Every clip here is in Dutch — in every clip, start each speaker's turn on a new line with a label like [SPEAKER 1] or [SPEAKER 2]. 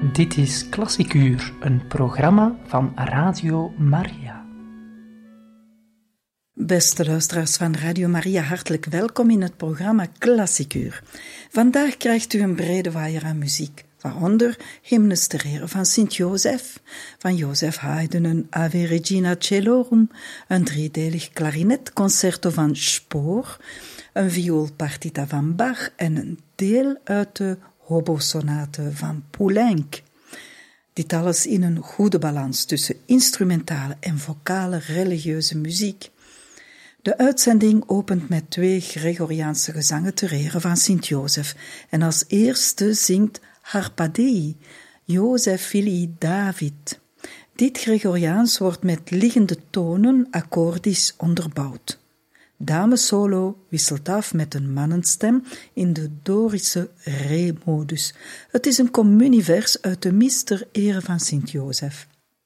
[SPEAKER 1] Dit is Klassiek Uur, een programma van Radio Maria.
[SPEAKER 2] Beste luisteraars van Radio Maria, hartelijk welkom in het programma Klassiek Uur. Vandaag krijgt u een brede waaier aan muziek, waaronder hymnes ter ere van Sint-Jozef, van Joseph Haydn een Ave Regina Caelorum, een driedelig klarinetconcerto van Spohr, een vioolpartita van Bach en een deel uit de hobosonate van Poulenc. Dit alles in een goede balans tussen instrumentale en vocale religieuze muziek. De uitzending opent met 2 Gregoriaanse gezangen ter ere van Sint-Jozef en als eerste zingt Harpadei, Jozef Filii David. Dit Gregoriaans wordt met liggende tonen akkoordisch onderbouwd. Damesolo wisselt af met een mannenstem in de Dorische re-modus. Het is een communievers uit de mis ter ere van Sint-Jozef,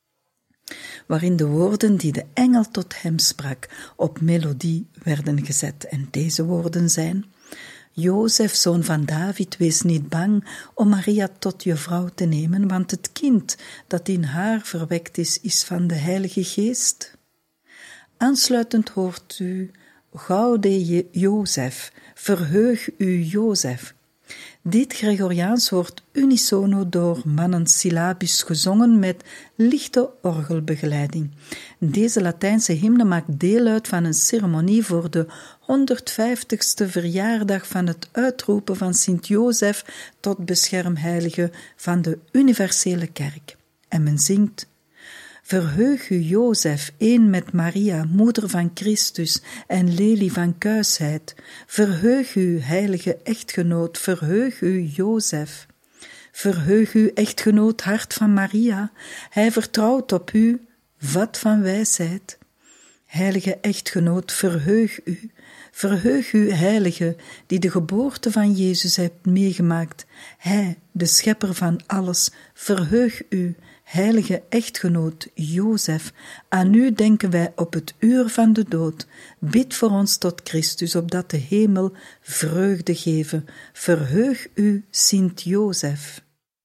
[SPEAKER 2] waarin de woorden die de engel tot hem sprak op melodie werden gezet. En deze woorden zijn: Jozef, zoon van David, wees niet bang om Maria tot je vrouw te nemen, want het kind dat in haar verwekt is van de Heilige Geest. Aansluitend hoort u Gaude Jozef, verheug u Jozef. Dit Gregoriaans wordt unisono door mannen syllabisch gezongen met lichte orgelbegeleiding. Deze Latijnse hymne maakt deel uit van een ceremonie voor de 150ste verjaardag van het uitroepen van Sint-Jozef tot beschermheilige van de universele kerk. En men zingt: Verheug u Jozef, één met Maria, moeder van Christus en lelie van kuisheid. Verheug u, heilige echtgenoot, verheug u Jozef. Verheug u, echtgenoot, hart van Maria, hij vertrouwt op u, vat van wijsheid. Heilige echtgenoot, verheug u. Verheug u, heilige, die de geboorte van Jezus hebt meegemaakt. Hij, de schepper van alles, verheug u. Heilige echtgenoot Jozef, aan u denken wij op het uur van de dood. Bid voor ons tot Christus, opdat de hemel vreugde geven. Verheug u, Sint-Jozef.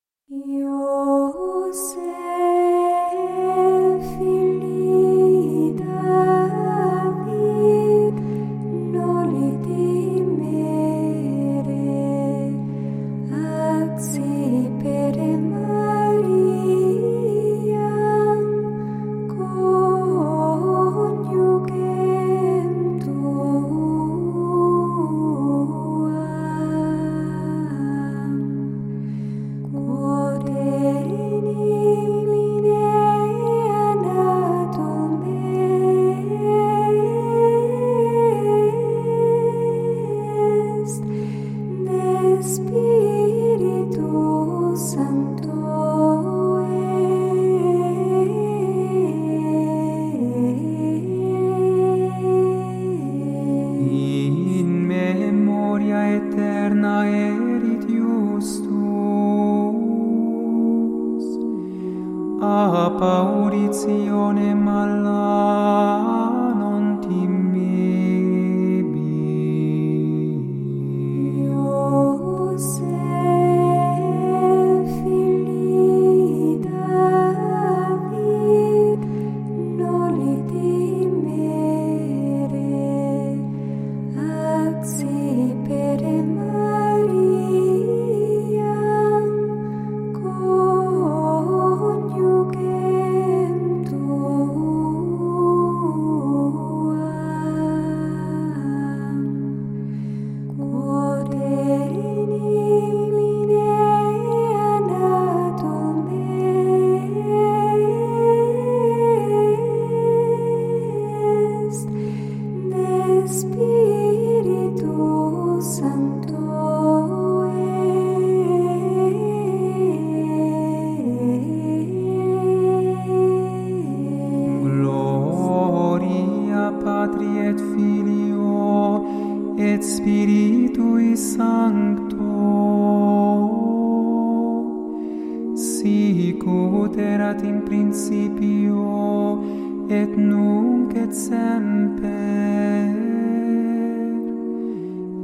[SPEAKER 3] erat in principio et nunc et semper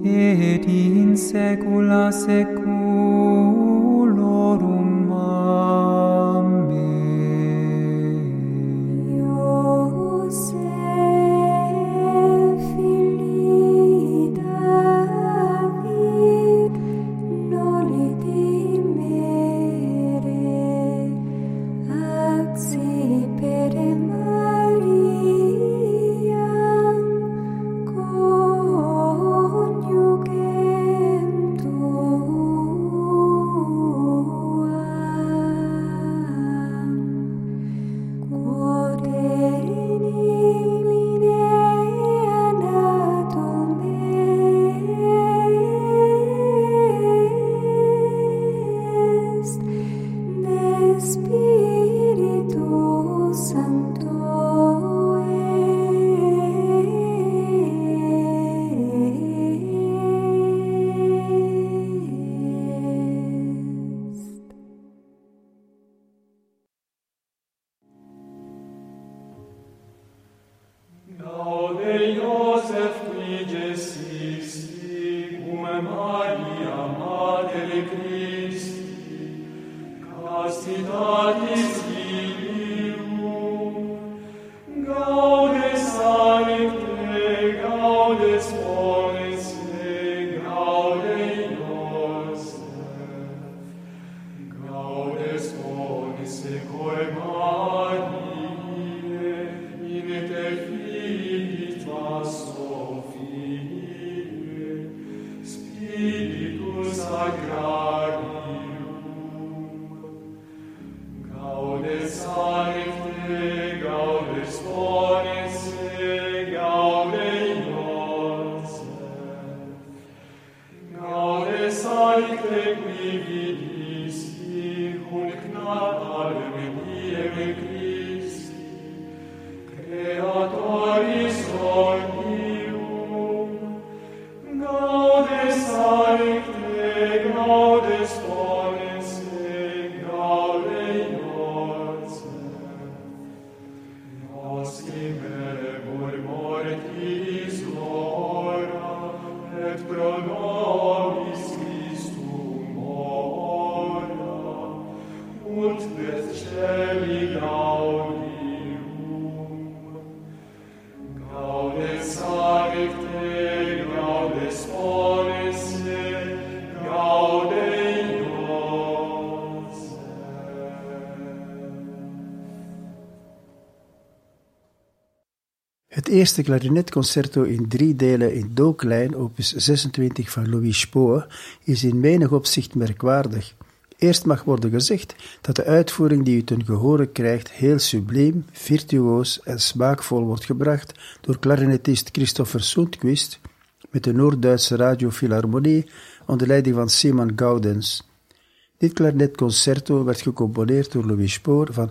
[SPEAKER 3] et in saecula saeculorum.
[SPEAKER 4] Het eerste klarinetconcerto in 3 delen in do-klein, opus 26 van Louis Spohr, is in menig opzicht merkwaardig. Eerst mag worden gezegd dat de uitvoering die u ten gehore krijgt heel subliem, virtuoos en smaakvol wordt gebracht door klarinetist Christopher Sundquist met de Noord-Duitse Radiofilharmonie onder leiding van Simon Gaudens. Dit klarinetconcerto werd gecomponeerd door Louis Spohr van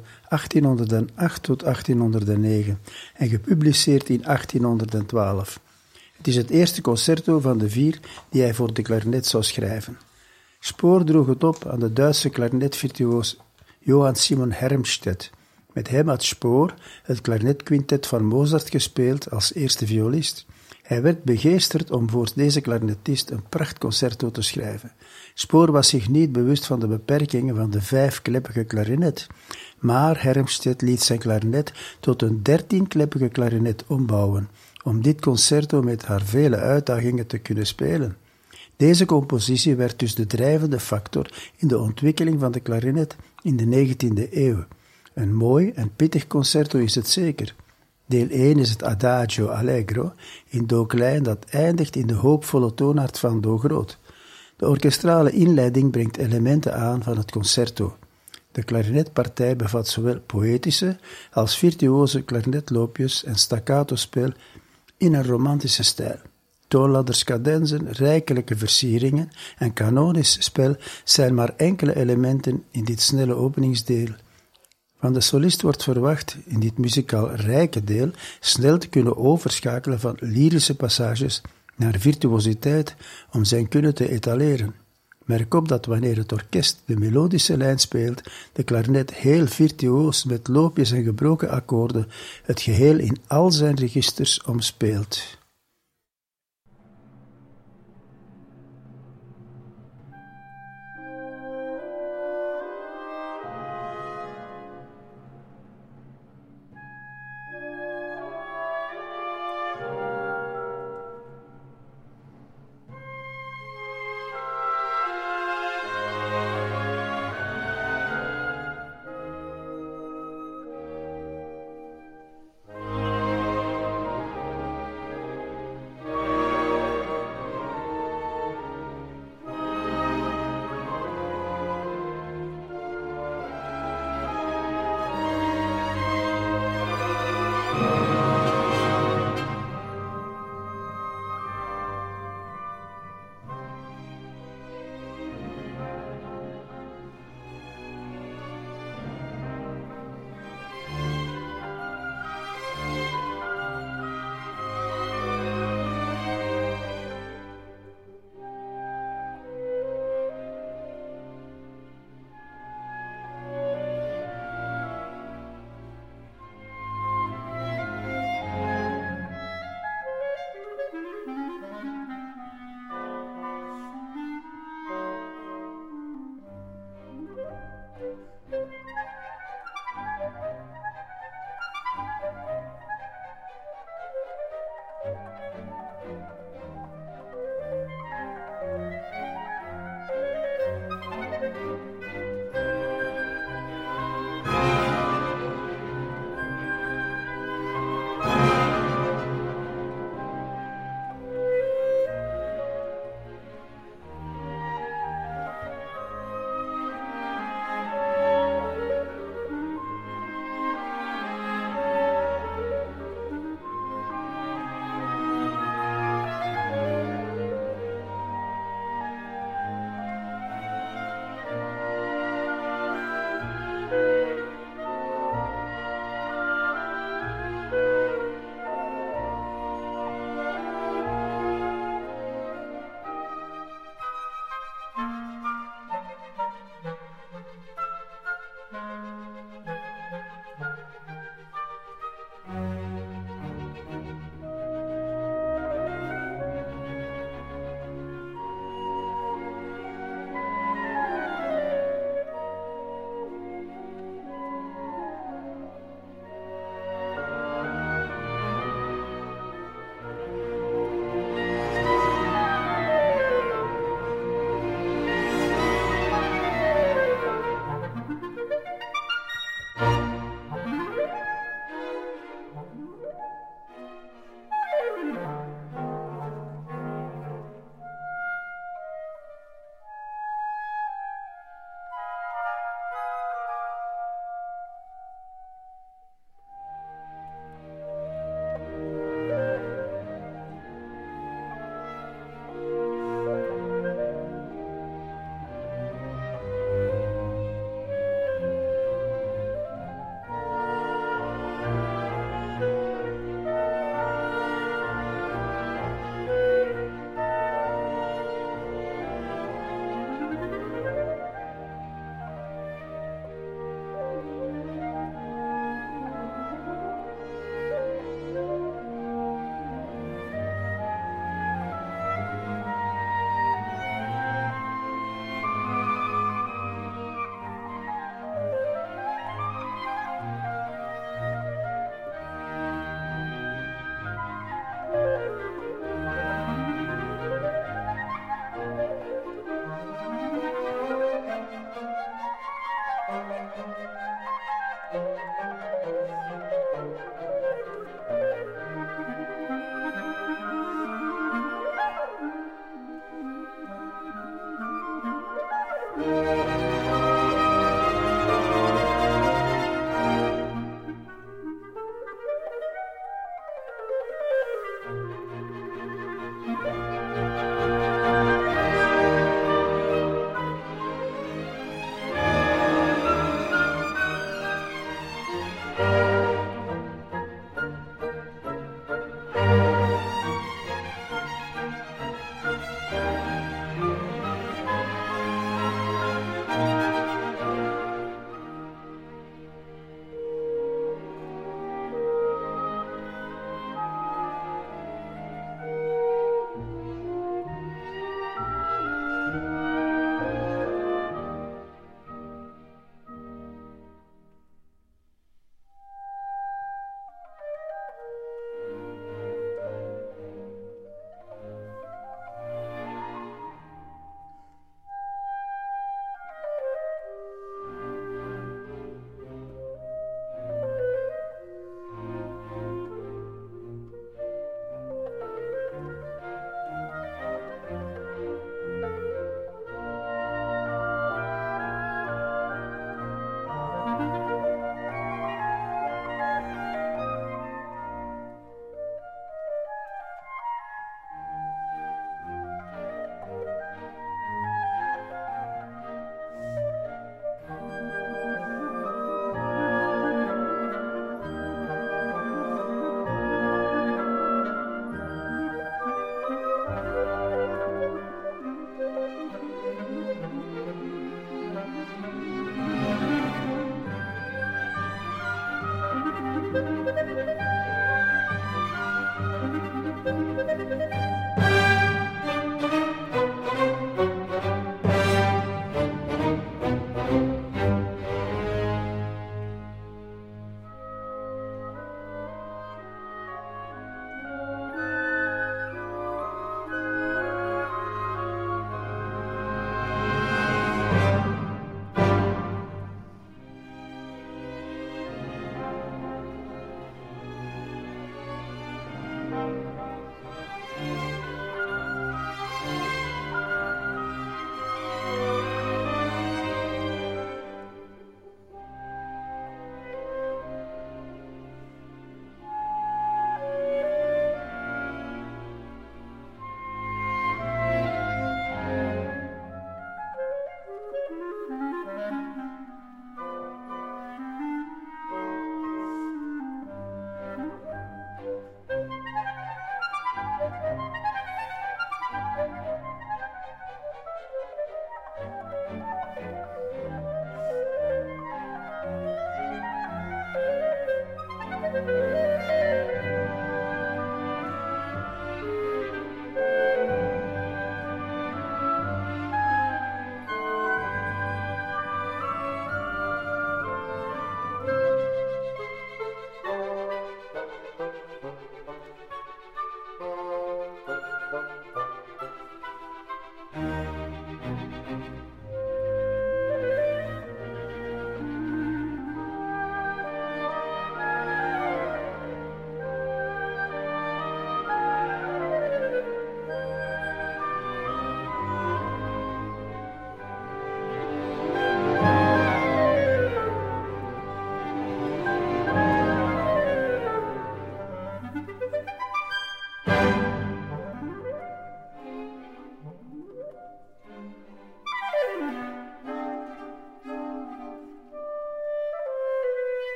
[SPEAKER 4] 1808 tot 1809 en gepubliceerd in 1812. Het is het eerste concerto van de 4 die hij voor de klarinet zou schrijven. Spohr droeg het op aan de Duitse klarinetvirtuoos Johann Simon Hermstedt. Met hem had Spohr het klarinetquintet van Mozart gespeeld als eerste violist. Hij werd begeesterd om voor deze klarinetist een prachtconcerto te schrijven. Spohr was zich niet bewust van de beperkingen van de 5-kleppige klarinet, maar Hermstedt liet zijn klarinet tot een 13-kleppige klarinet ombouwen, om dit concerto met haar vele uitdagingen te kunnen spelen. Deze compositie werd dus de drijvende factor in de ontwikkeling van de klarinet in de 19e eeuw. Een mooi en pittig concerto is het zeker. Deel 1 is het Adagio Allegro in do klein dat eindigt in de hoopvolle toonaard van do groot. De orkestrale inleiding brengt elementen aan van het concerto. De klarinetpartij bevat zowel poëtische als virtuoze klarinetloopjes en staccato-spel in een romantische stijl. Toonladders, cadenzen, rijkelijke versieringen en kanonisch spel zijn maar enkele elementen in dit snelle openingsdeel. Van de solist wordt verwacht in dit muzikaal rijke deel snel te kunnen overschakelen van lyrische passages naar virtuositeit om zijn kunnen te etaleren. Merk op dat wanneer het orkest de melodische lijn speelt, de klarinet heel virtuoos met loopjes en gebroken akkoorden het geheel in al zijn registers omspeelt.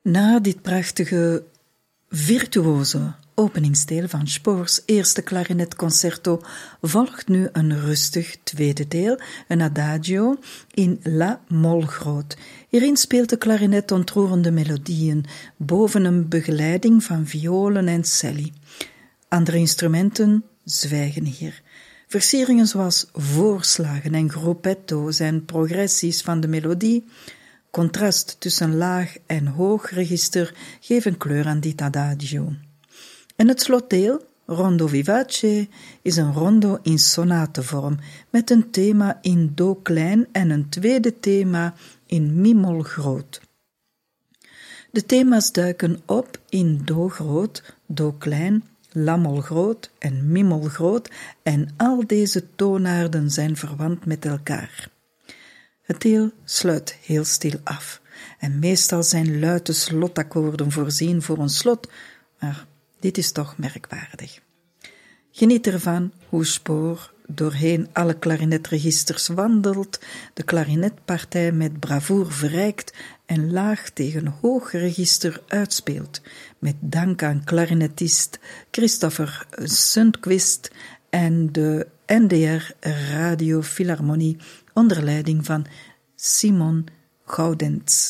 [SPEAKER 2] Na dit prachtige virtuoze openingsdeel van Spoors eerste klarinetconcerto volgt nu een rustig tweede deel, een adagio in la mol groot. Hierin speelt de klarinet ontroerende melodieën boven een begeleiding van violen en celli. Andere instrumenten zwijgen hier. Versieringen zoals voorslagen en gruppetto's en progressies van de melodie, contrast tussen laag en hoog register, geven kleur aan dit adagio. En het slotdeel, rondo vivace, is een rondo in sonatevorm met een thema in do klein en een tweede thema in mi-mol groot. De thema's duiken op in do groot, do klein, la-mol groot en mi-mol groot en al deze toonaarden zijn verwant met elkaar. Het deel sluit heel stil af en meestal zijn luide slotakkoorden voorzien voor een slot, maar dit is toch merkwaardig. Geniet ervan hoe Spoor doorheen alle klarinetregisters wandelt, de klarinetpartij met bravoer verrijkt en laag tegen hoog register uitspeelt, met dank aan klarinetist Christopher Sundqvist en de NDR Radio Philharmonie onder leiding van Simon Gaudens.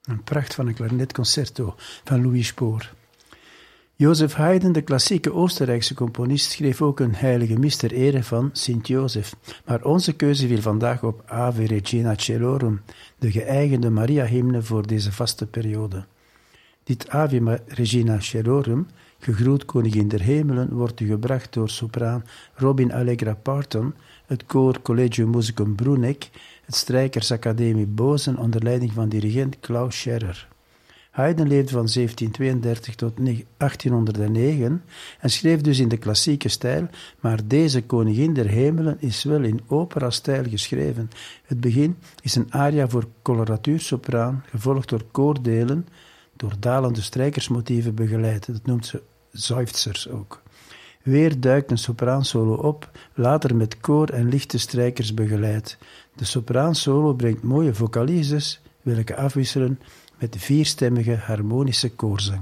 [SPEAKER 4] Een pracht van een klarinetconcerto van Louis Spohr. Joseph Haydn, de klassieke Oostenrijkse componist, schreef ook een heilige mis ter ere van Sint-Jozef. Maar onze keuze viel vandaag op Ave Regina Caelorum, de geëigende Maria-hymne voor deze vaste periode. Dit Ave Regina Caelorum, gegroet Koningin der Hemelen, wordt u gebracht door sopraan Robin Allegra Parton, het koor Collegium Musicum Bruneck, het Strijkersacademie Bozen onder leiding van dirigent Klaus Scherrer. Haydn leefde van 1732 tot 1809 en schreef dus in de klassieke stijl, maar deze Koningin der Hemelen is wel in opera-stijl geschreven. Het begin is een aria voor coloratuursopraan, gevolgd door koordelen, door dalende strijkersmotieven begeleid. Dat noemt ze seufzers ook. Weer duikt een sopraansolo op, later met koor en lichte strijkers begeleid. De sopraansolo brengt mooie vocalises, welke afwisselen met vierstemmige harmonische koorzang.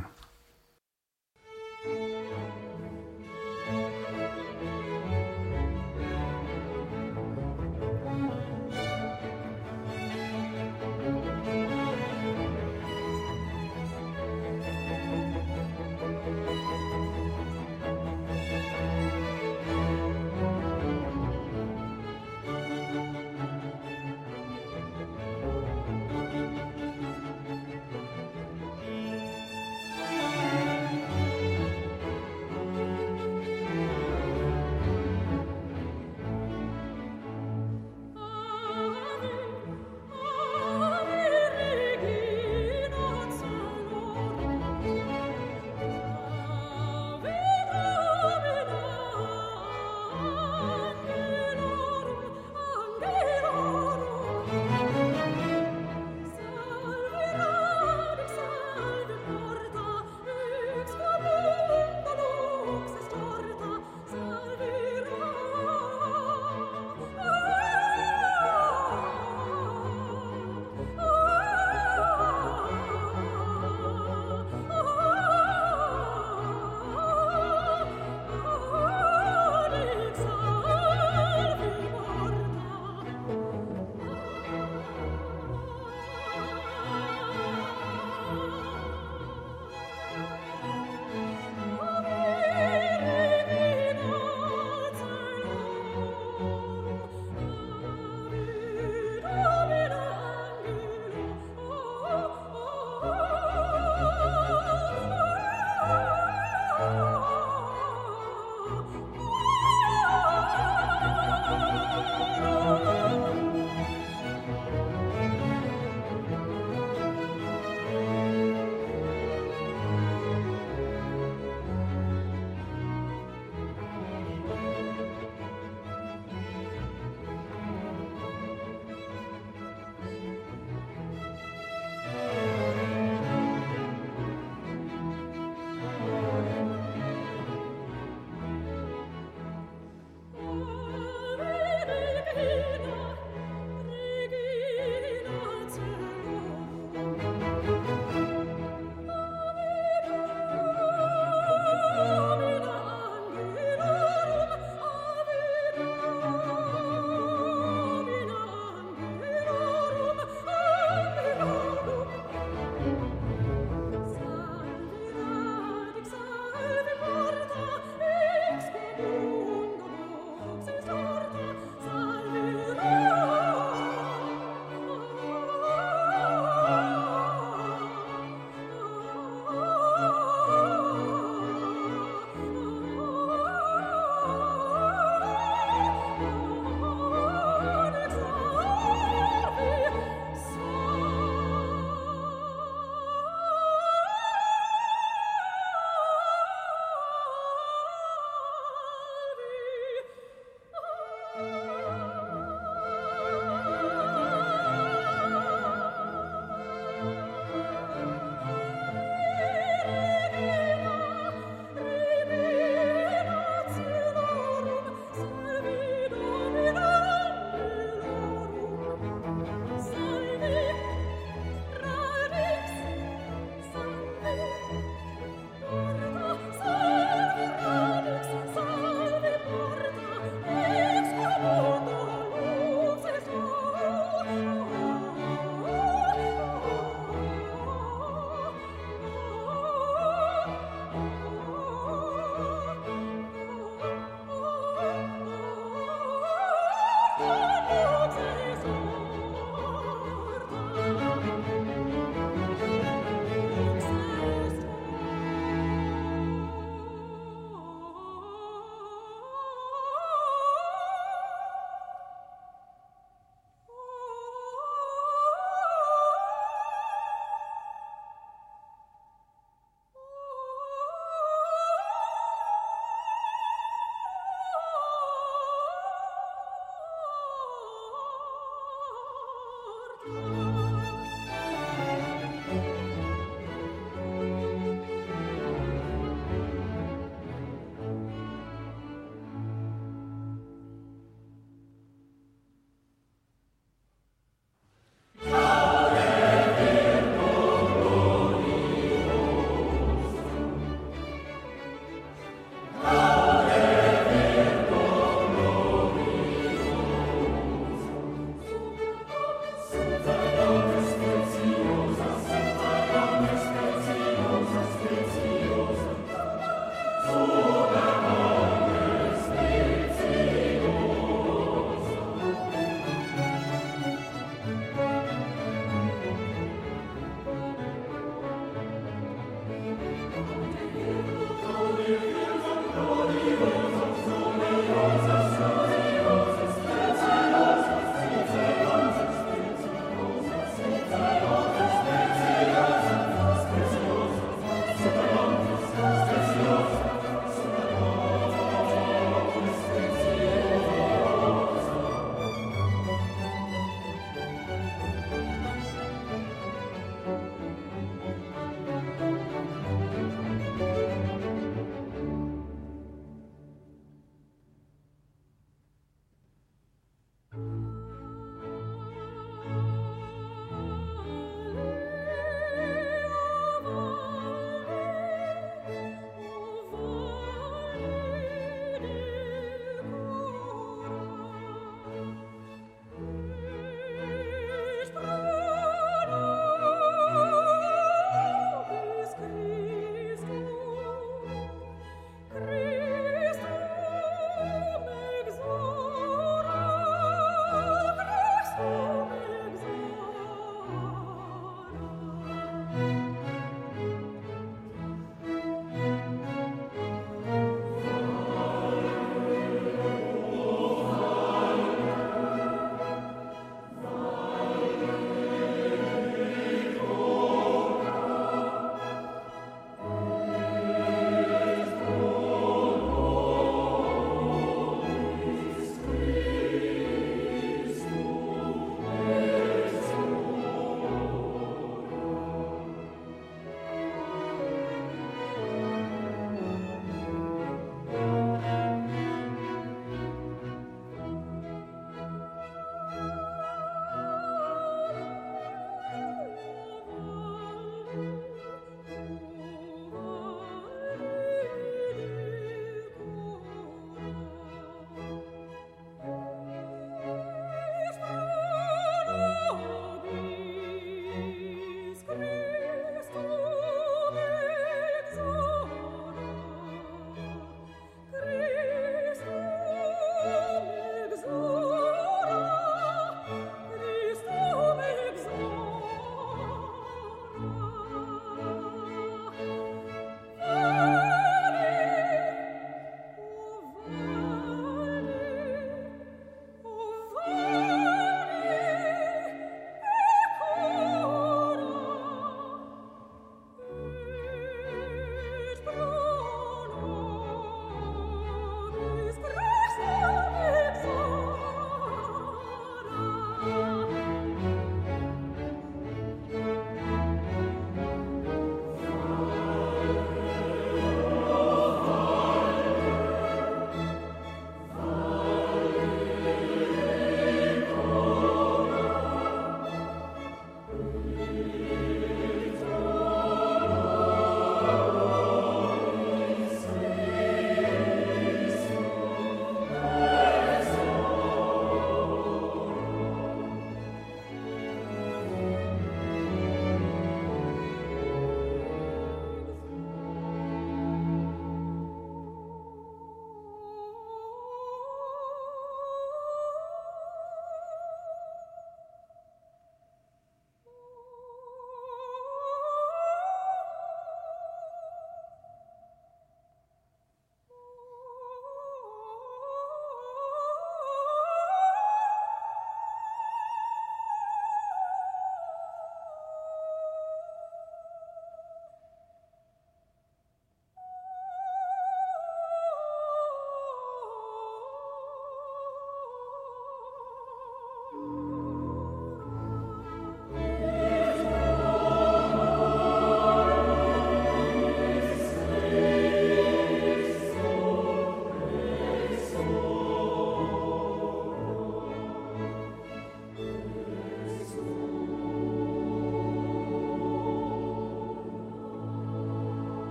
[SPEAKER 5] Thank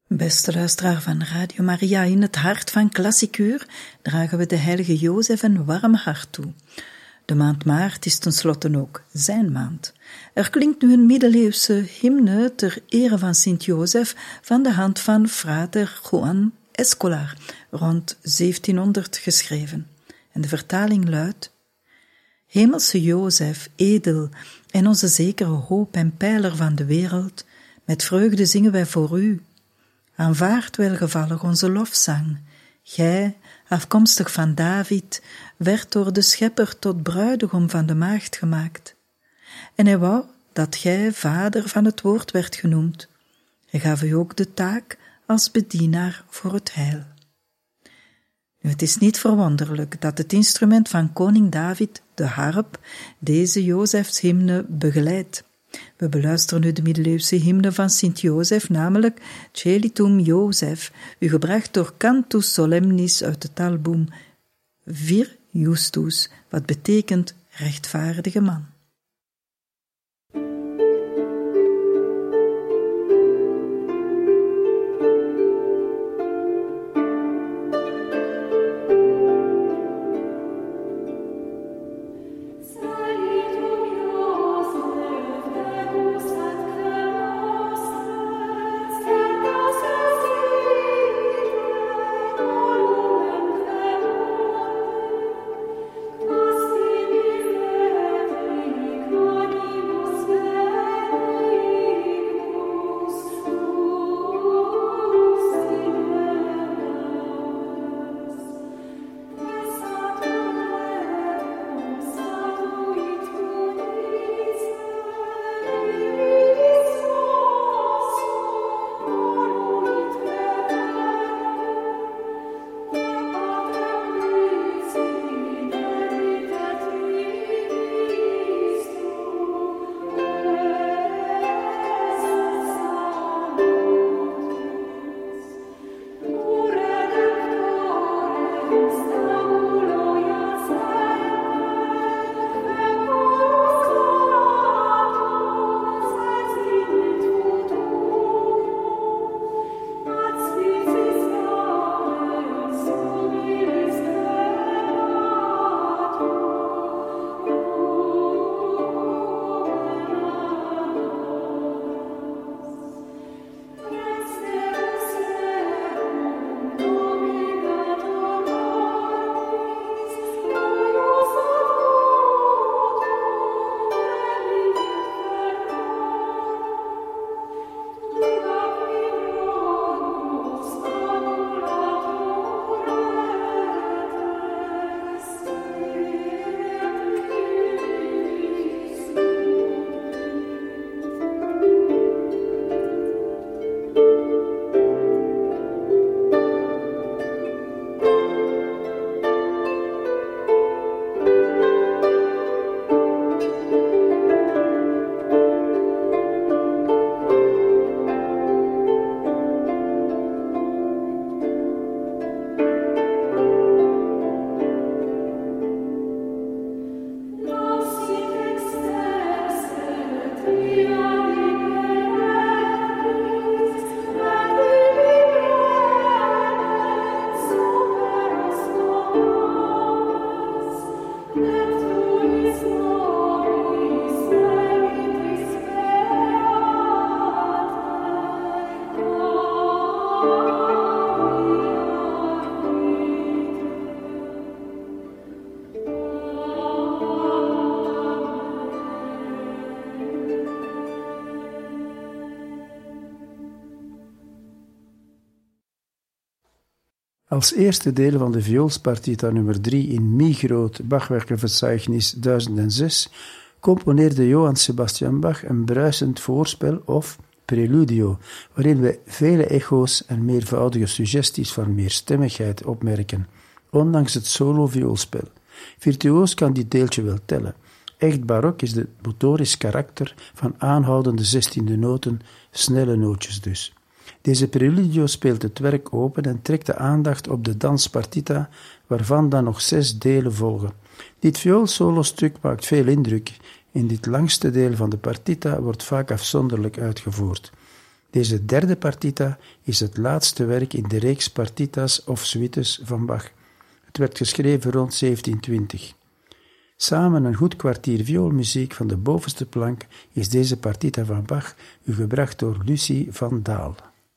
[SPEAKER 2] Beste luisteraar van Radio Maria, in het hart van Klassikuur dragen we de heilige Jozef een warm hart toe. De maand maart is tenslotte ook zijn maand. Er klinkt nu een middeleeuwse hymne ter ere van Sint-Jozef van de hand van frater Juan Escolar, rond 1700 geschreven. En de vertaling luidt: Hemelse Jozef, edel en onze zekere hoop en pijler van de wereld, met vreugde zingen wij voor u. Aanvaard welgevallig onze lofzang. Gij, afkomstig van David, werd door de Schepper tot bruidegom van de maagd gemaakt. En hij wou dat gij vader van het woord werd genoemd. Hij gaf u ook de taak als bedienaar voor het heil. Nu, het is niet verwonderlijk dat het instrument van koning David, de harp, deze Jozefs hymne begeleidt. We beluisteren nu de middeleeuwse hymne van Sint-Jozef, namelijk Celitum Jozef, u gebracht door Cantus Solemnis uit het album Vir Justus, wat betekent rechtvaardige man.
[SPEAKER 4] Als eerste deel van de vioolspartita nummer 3 in Mi-groot Bachwerkenverzeichnis 1006 componeerde Johann Sebastian Bach een bruisend voorspel of preludio, waarin we vele echo's en meervoudige suggesties van meerstemmigheid opmerken, ondanks het solo-vioolspel. Virtuoos kan dit deeltje wel tellen. Echt barok is het motorisch karakter van aanhoudende 16e noten, snelle nootjes dus. Deze preludio speelt het werk open en trekt de aandacht op de danspartita, waarvan dan nog 6 delen volgen. Dit vioolsolostuk maakt veel indruk. In dit langste deel van de partita wordt vaak afzonderlijk uitgevoerd. Deze derde partita is het laatste werk in de reeks partitas of suites van Bach. Het werd geschreven rond 1720. Samen een goed kwartier vioolmuziek van de bovenste plank is deze partita van Bach u gebracht door Lucie van Daal.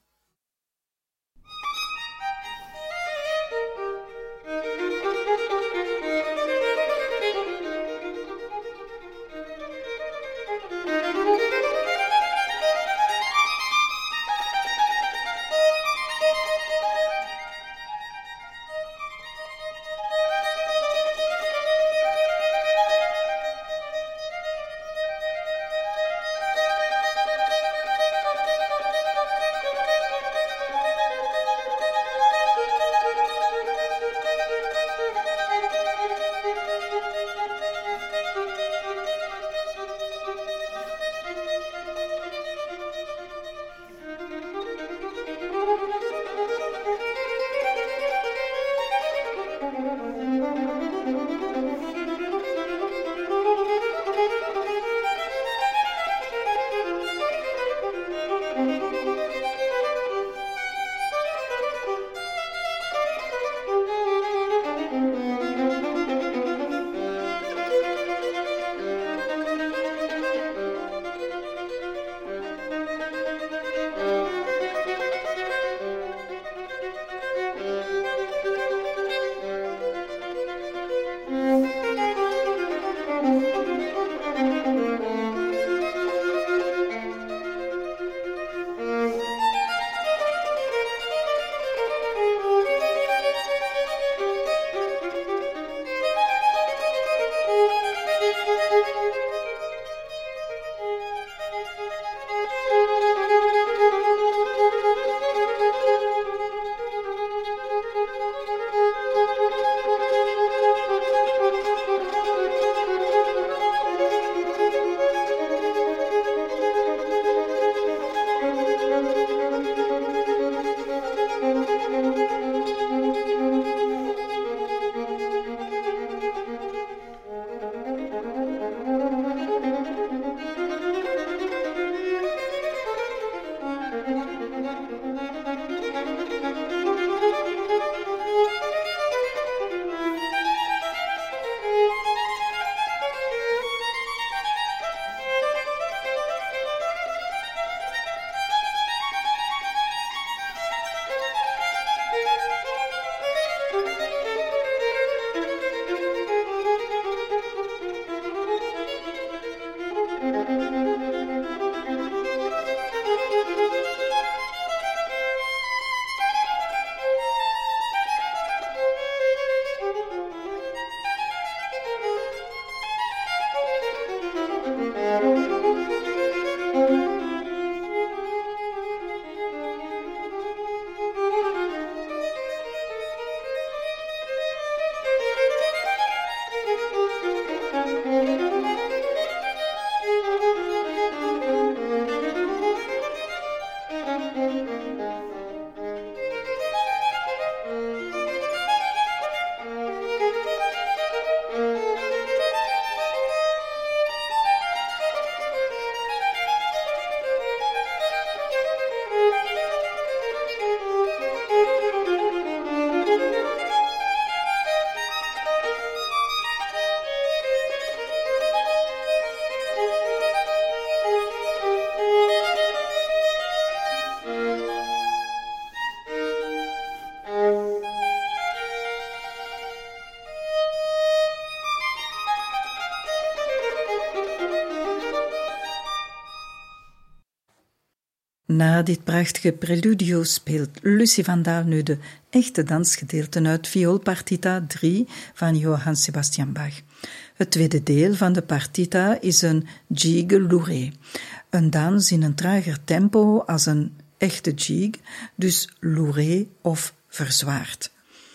[SPEAKER 2] Na dit prachtige preludio speelt Lucie van Daal nu de echte dansgedeelten uit vioolpartita 3 van Johann Sebastian Bach. Het tweede deel van de partita is een gigue louré, een dans in een trager tempo als een echte gigue, dus louré of verzwaard.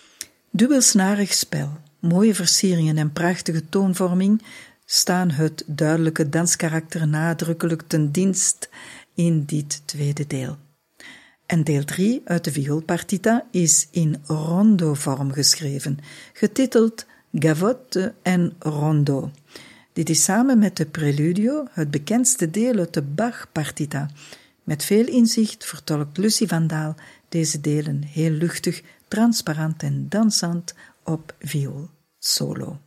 [SPEAKER 2] Dubbelsnarig spel, mooie versieringen en prachtige toonvorming staan het duidelijke danskarakter nadrukkelijk ten dienst in dit tweede deel. En deel 3 uit de vioolpartita is in rondo-vorm geschreven, getiteld Gavotte en Rondo. Dit is samen met de preludio het bekendste deel uit de Bach-partita, Met veel inzicht vertolkt Lucie van Daal deze delen heel luchtig, transparant en dansant op viool solo.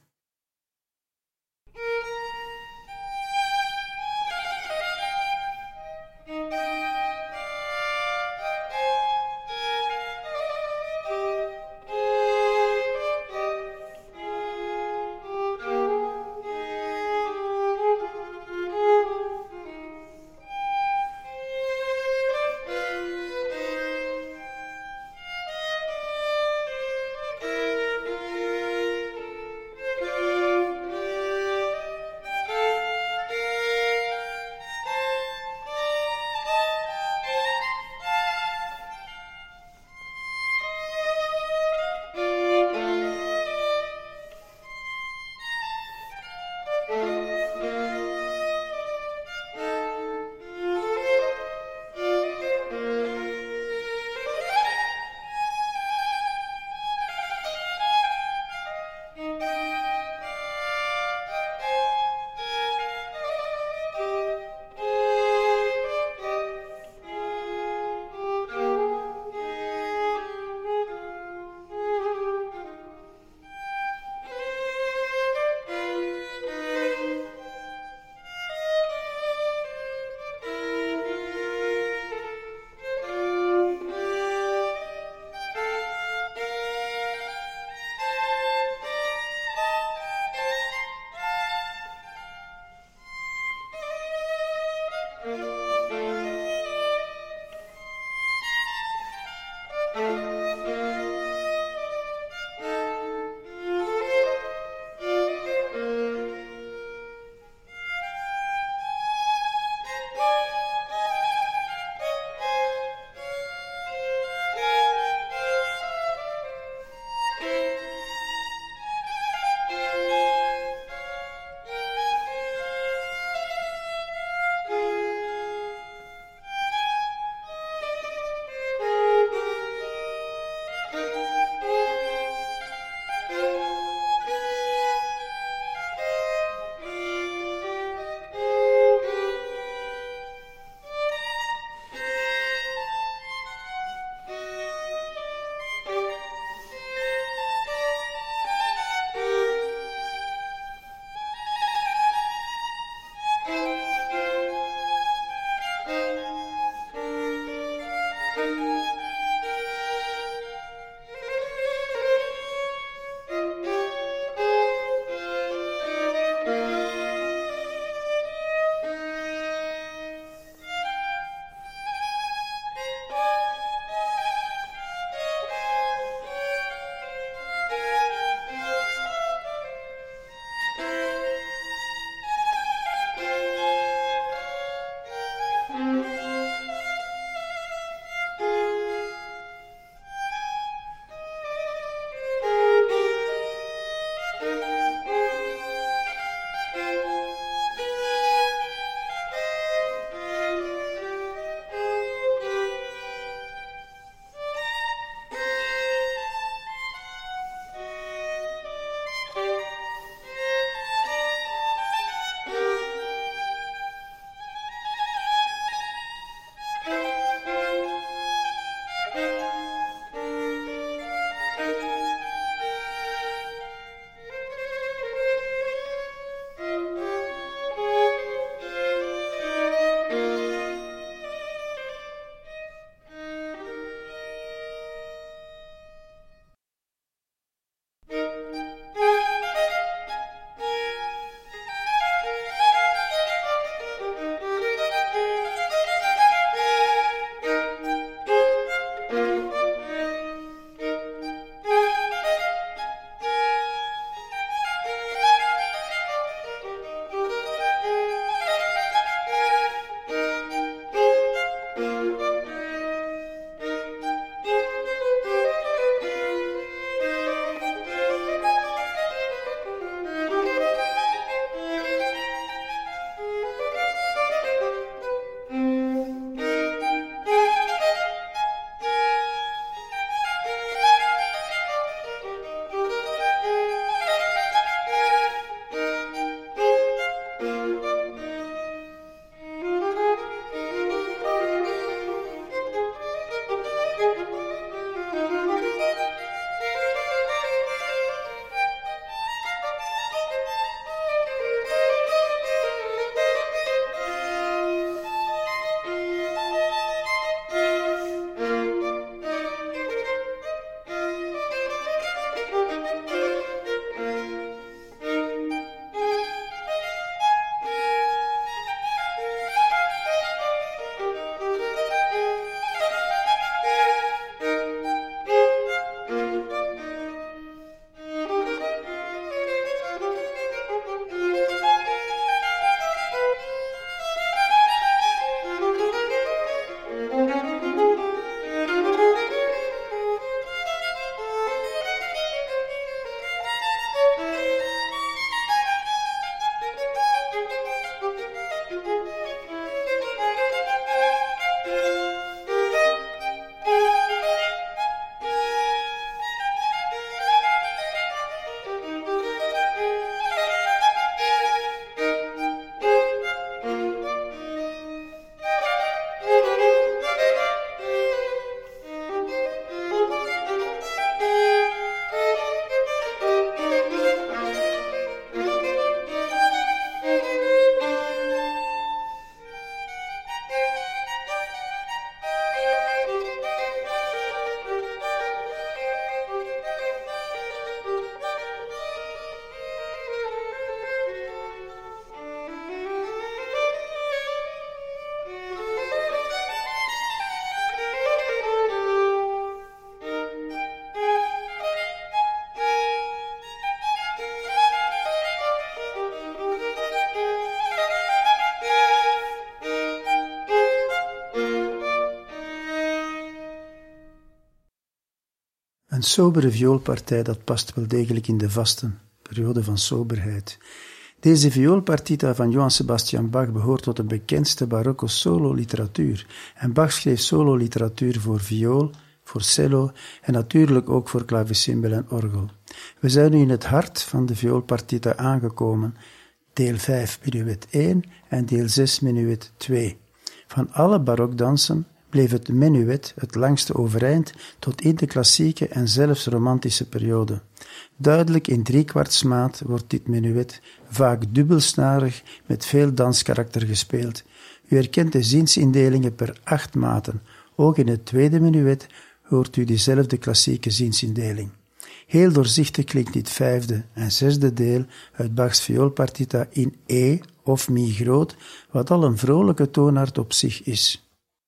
[SPEAKER 4] Een sobere vioolpartij, dat past wel degelijk in de vasten, periode van soberheid. Deze vioolpartita van Johann Sebastian Bach behoort tot de bekendste barocco solo-literatuur. En Bach schreef solo-literatuur voor viool, voor cello en natuurlijk ook voor klavecimbal en orgel. We zijn nu in het hart van de vioolpartita aangekomen, deel 5 menuet 1 en deel 6 menuet 2. Van alle barokdansen bleef het menuet het langste overeind tot in de klassieke en zelfs romantische periode. Duidelijk in 3/4 maat wordt dit menuet vaak dubbelsnarig met veel danskarakter gespeeld. U herkent de zinsindelingen per 8 maten. Ook in het tweede menuet hoort u diezelfde klassieke zinsindeling. Heel doorzichtig klinkt dit 5e en 6e deel uit Bachs vioolpartita in E of Mi groot, wat al een vrolijke toonaard op zich is.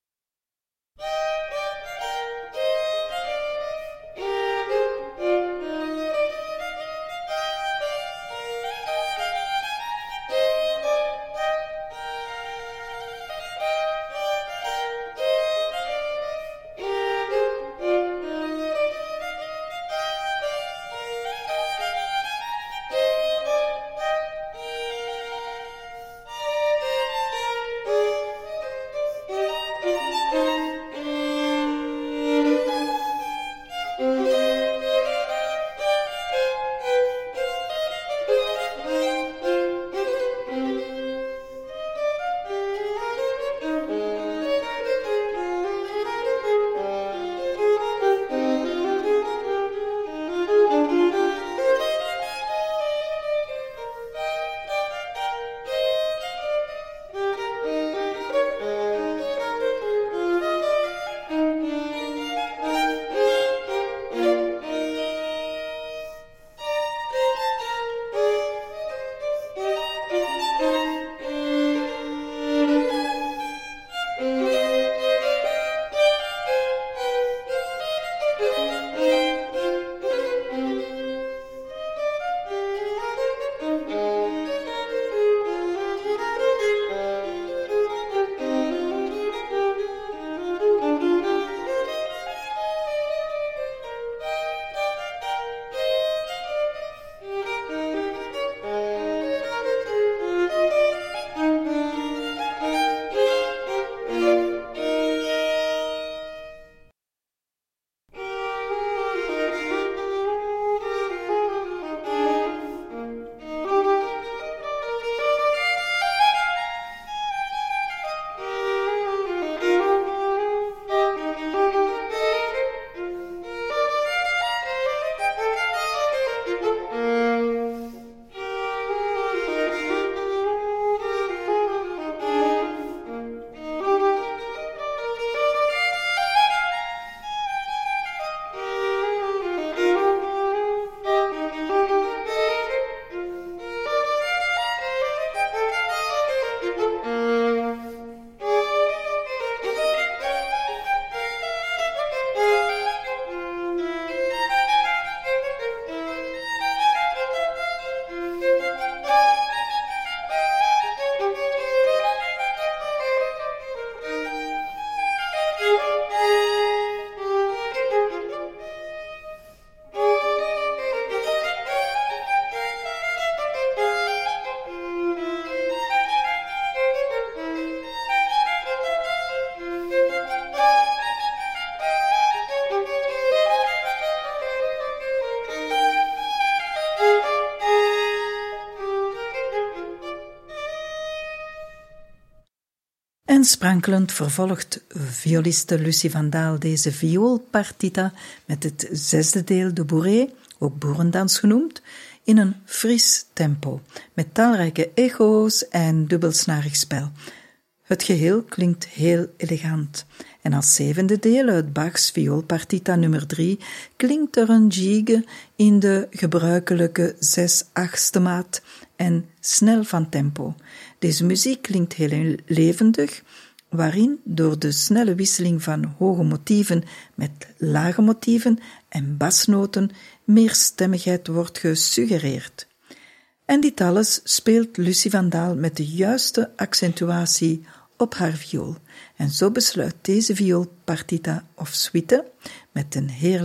[SPEAKER 2] En sprankelend vervolgt violiste Lucie van Daal deze vioolpartita met het 6e deel de bourrée, ook boerendans genoemd, in een fris tempo, met talrijke echo's en dubbelsnarig spel. Het geheel klinkt heel elegant. En als 7e deel uit Bachs vioolpartita nummer 3 klinkt er een gigue in de gebruikelijke 6/8 maat en snel van tempo. Deze muziek klinkt heel levendig, waarin door de snelle wisseling van hoge motieven met lage motieven en basnoten meer stemmigheid wordt gesuggereerd. En dit alles speelt Lucie van Daal met de juiste accentuatie op haar viool. En zo besluit deze vioolpartita of suite met een heerlijk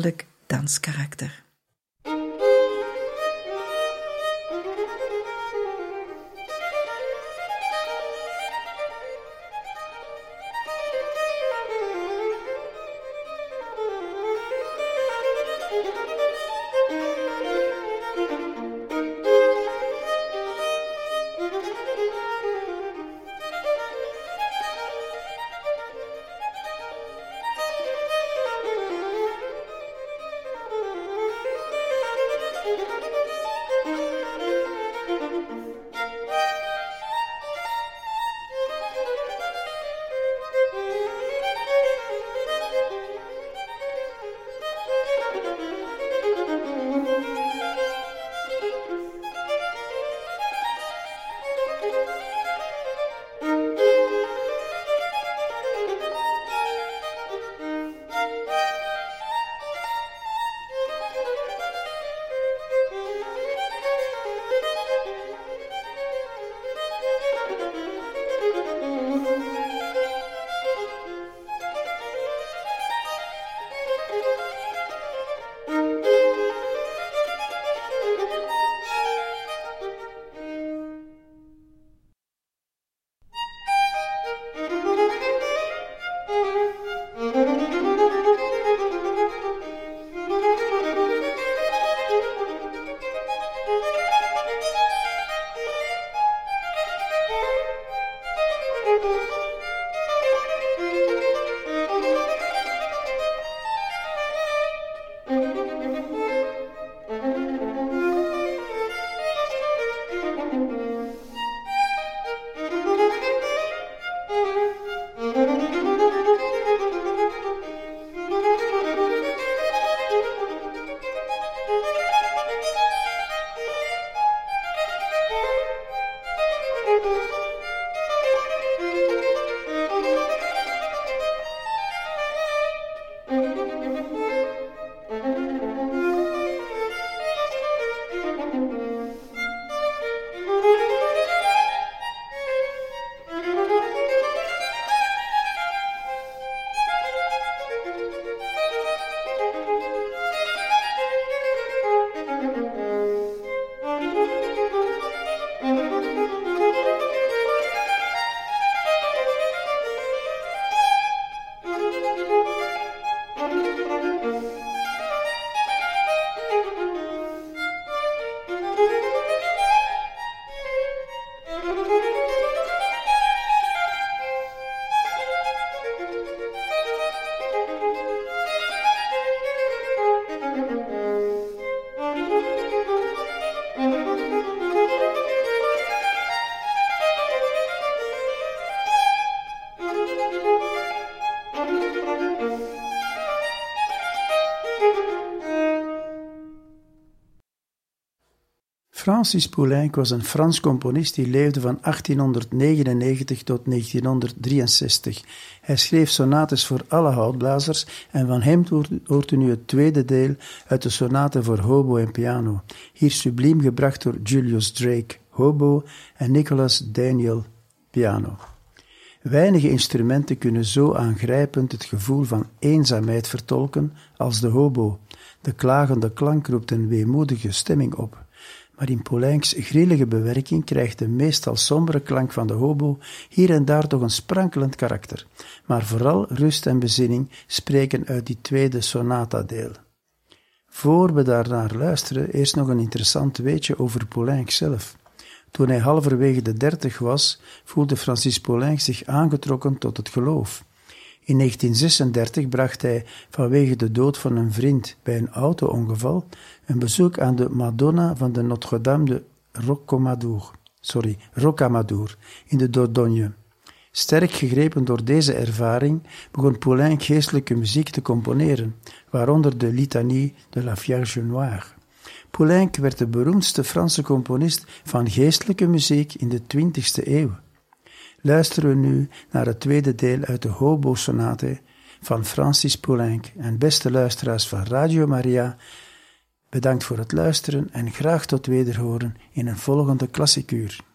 [SPEAKER 2] danskarakter.
[SPEAKER 4] Francis Poulenc was een Frans componist die leefde van 1899 tot 1963. Hij schreef sonates voor alle houtblazers en van hem hoort u nu het tweede deel uit de sonate voor hobo en piano, hier subliem gebracht door Julius Drake, hobo, en Nicholas Daniel, piano. Weinige instrumenten kunnen zo aangrijpend het gevoel van eenzaamheid vertolken als de hobo. De klagende klank roept een weemoedige stemming op. Maar in Poulenc's grillige bewerking krijgt de meestal sombere klank van de hobo hier en daar toch een sprankelend karakter. Maar vooral rust en bezinning spreken uit die tweede sonatadeel. Voor we daarnaar luisteren, eerst nog een interessant weetje over Poulenc zelf. Toen hij halverwege de 30 was, voelde Francis Poulenc zich aangetrokken tot het geloof. In 1936 bracht hij, vanwege de dood van een vriend bij een auto-ongeval, een bezoek aan de Madonna van de Notre-Dame de Rocamadour in de Dordogne. Sterk gegrepen door deze ervaring begon Poulenc geestelijke muziek te componeren, waaronder de Litanie de la Vierge Noire. Poulenc werd de beroemdste Franse componist van geestelijke muziek in de 20e eeuw. Luisteren we nu naar het tweede deel uit de hobo-sonate van Francis Poulenc. En beste luisteraars van Radio Maria, bedankt voor het luisteren en graag tot wederhoren in een volgende klassiekuur.